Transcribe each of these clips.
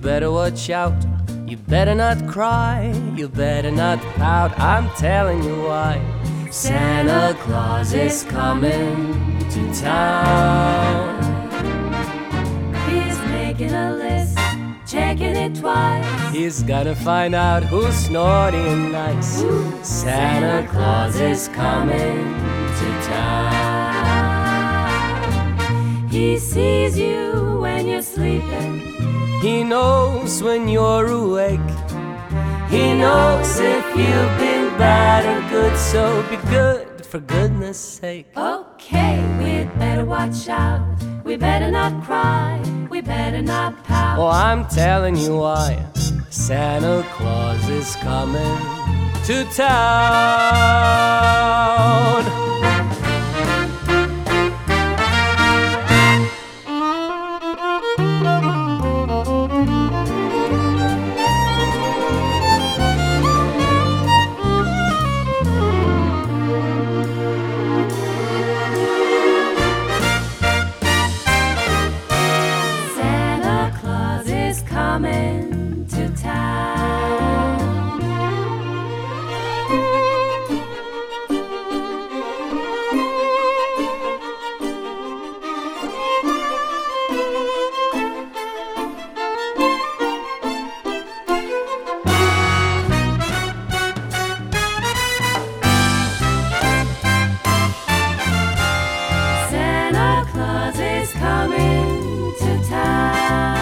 better watch out. You better not cry, you better not pout. I'm telling you why. Santa Claus is coming to town. He's making a list, checking it twice. He's gonna find out who's naughty and nice. Santa Claus is coming to town. He sees you when you're sleeping. He knows when you're awake. He knows if you've been bad or good, so be good for goodness sake. Okay, we'd better watch out. We better not cry, we better not pout. Oh, I'm telling you why. Santa Claus is coming to town. Coming to town. Santa Claus is coming to town.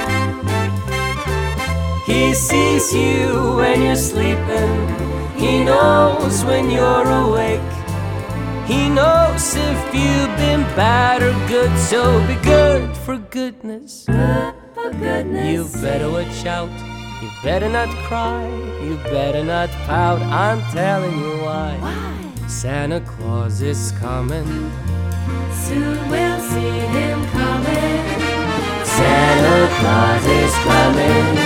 He sees you when you're sleeping. He knows when you're awake. He knows if you've been bad or good, so be good for goodness. Good for goodness You better watch out. You better not cry. You better not pout. I'm telling you why. Why? Santa Claus is coming. Soon we'll see him coming. Santa Claus is coming